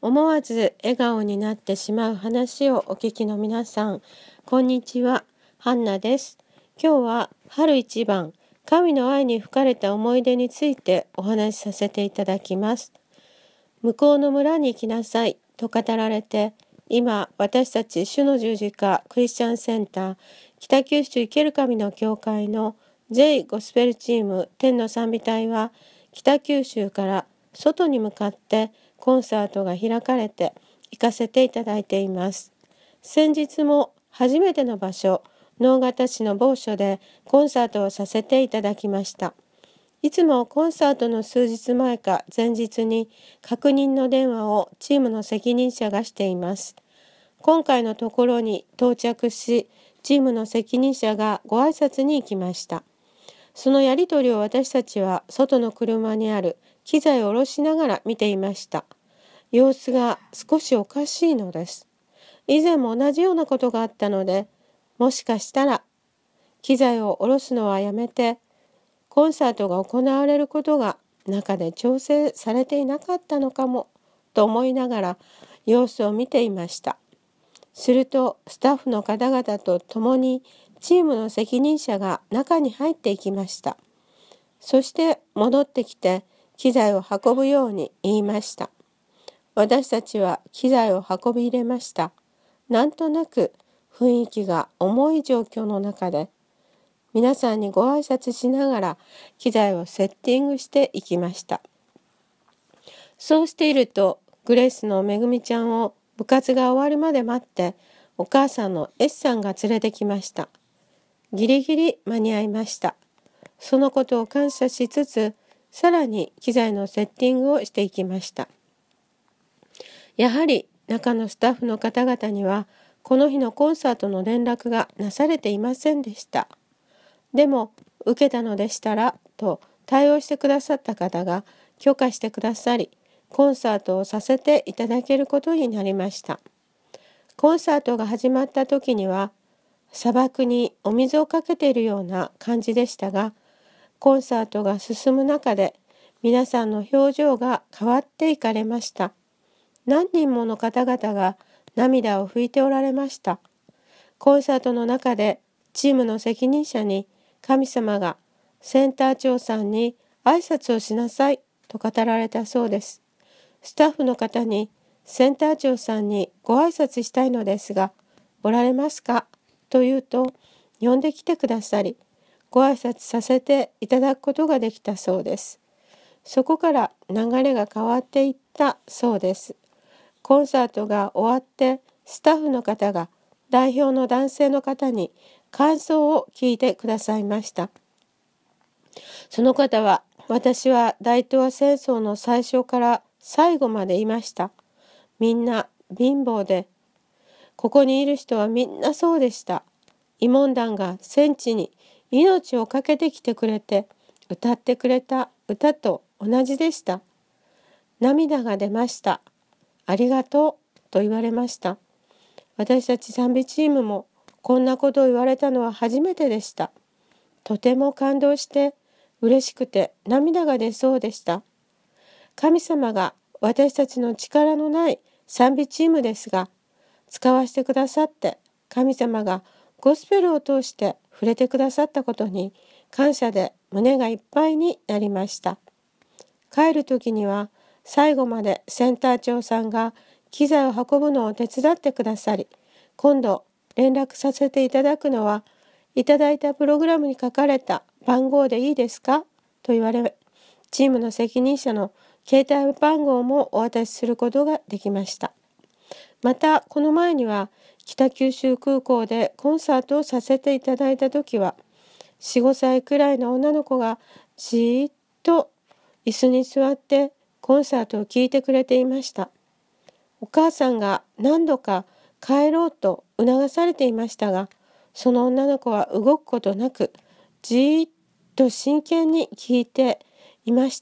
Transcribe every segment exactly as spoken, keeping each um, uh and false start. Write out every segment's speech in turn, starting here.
思わず笑顔になってしまう話をお聞きの皆さん、こんにちは。ハンナです。今日は春一番、神の愛に吹かれた思い出についてお話しさせていただきます。向こうの村に行きなさいと語られて、今私たち主の十字架クリスチャンセンター北九州生ける神の教会の J ゴスペルチーム天の賛美隊は北九州から外に向かってコンサートが開かれて行かせていただいています。先日も初めての場所、直方市の某所でコンサートをさせていただきました。いつもコンサートの数日前か前日に確認の電話をチームの責任者がしています。今回のところに到着し、チームの責任者がご挨拶に行きました。そのやりとりを私たちは外の車にある機材を下ろしながら見ていました。様子が少しおかしいのです。以前も同じようなことがあったので、もしかしたら機材を下ろすのはやめて、コンサートが行われることが中で調整されていなかったのかもと思いながら様子を見ていました。するとスタッフの方々と共にチームの責任者が中に入っていきました。そして戻ってきて機材を運ぶように言いました。私たちは機材を運び入れました。なんとなく雰囲気が重い状況の中で、皆さんにご挨拶しながら機材をセッティングしていきました。そうしていると、グレースのめぐみちゃんを部活が終わるまで待って、お母さんの S さんが連れてきました。ギリギリ間に合いました。そのことを感謝しつつ、さらに機材のセッティングをしていきました。やはり中のスタッフの方々には、この日のコンサートの連絡がなされていませんでした。でも受けたのでしたらと対応してくださった方が許可してくださり、コンサートをさせていただけることになりました。コンサートが始まった時には砂漠にお水をかけているような感じでしたが、コンサートが進む中で皆さんの表情が変わっていかれました。何人もの方々が涙を拭いておられました。コンサートの中でチームの責任者に神様がセンター長さんに挨拶をしなさいと語られたそうです。スタッフの方にセンター長さんにご挨拶したいのですがおられますかと言うと、呼んできてくださり、ご挨拶させていただくことができたそうです。そこから流れが変わっていったそうです。コンサートが終わってスタッフの方が代表の男性の方に感想を聞いてくださいました。その方は、私は大東亜戦争の最初から最後までいました。みんな貧乏で、ここにいる人はみんなそうでした。慰問団が戦地に命を懸けてきてくれて、歌ってくれた歌と同じでした。涙が出ました。ありがとうと言われました。私たち賛美チームもこんなことを言われたのは初めてでした。とても感動して嬉しくて涙が出そうでした。神様が私たちの力のない賛美チームですが、使わせてくださって神様がゴスペルを通して触れてくださったことに感謝で胸がいっぱいになりました。帰る時には最後までセンター長さんが機材を運ぶのを手伝ってくださり、今度連絡させていただくのは、いただいたプログラムに書かれた番号でいいですかと言われ、チームの責任者の携帯番号もお渡しすることができました。また、この前には北九州空港でコンサートをさせていただいたときは、よん、ごさいくらいの女の子がじーっと椅子に座ってコンサートを聴いてくれていました。お母さんが何度か帰ろうと促されていましたが、その女の子は動くことなく、じーっと真剣に聞いていました。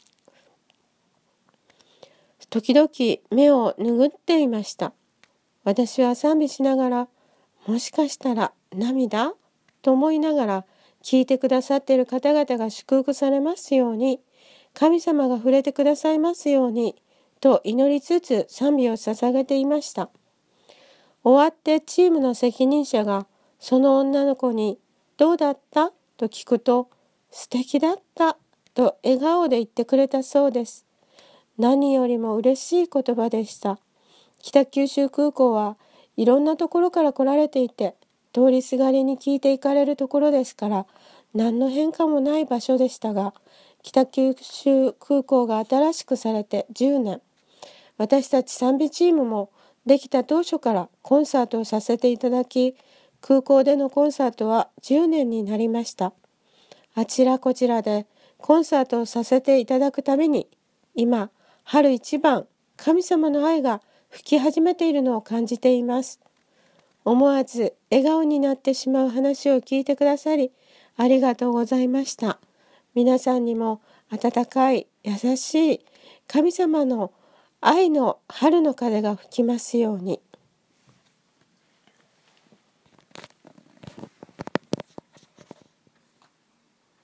時々目を拭っていました。私は賛美しながら、もしかしたら涙と思いながら、聞いてくださっている方々が祝福されますように、神様が触れてくださいますように、 と祈りつつ賛美を捧げていました。終わってチームの責任者がその女の子にどうだったと聞くと、素敵だったと笑顔で言ってくれたそうです。何よりも嬉しい言葉でした。北九州空港はいろんなところから来られていて、通りすがりに聞いていかれるところですから何の変化もない場所でしたが、北九州空港が新しくされてじゅうねん、私たち賛美チームもできた当初からコンサートをさせていただき、空港でのコンサートはじゅうねんになりました。あちらこちらでコンサートをさせていただくたびに、今春一番神様の愛が吹き始めているのを感じています。思わず笑顔になってしまう話を聞いてくださりありがとうございました。皆さんにも温かい優しい神様の愛の春の風が吹きますように。